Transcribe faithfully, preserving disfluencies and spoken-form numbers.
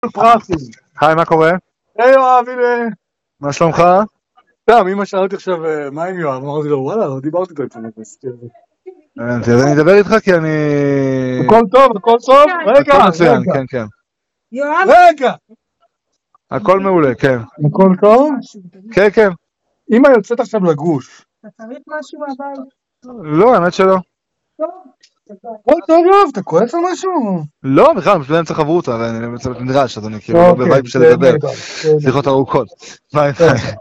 פרחי. היי, מה קורה? היי יואב, הנה. מה שלומך? טוב, אמא שאלתי עכשיו מה עם יואב, אמרתי לו וואלה, לא דיברתי איתו לפני זה. אז אני אדבר איתך כי אני... הכל טוב, הכל טוב? רגע, הכל מצוין, רגע. כן, כן. יואב? רגע. הכל מעולה, כן. הכל טוב? כן, כן. אמא יוצאת עכשיו לגוש. אתה צריך משהו מהבית? לא, האמת שלא. טוב. הכל טוב יואב, אתה כועס על משהו? לא, בכלל, פשוט באמצע חברותא, ואני נדרש, אז אני כאילו לא בווייב של לדבר. שיחות ארוכות. ביי ביי.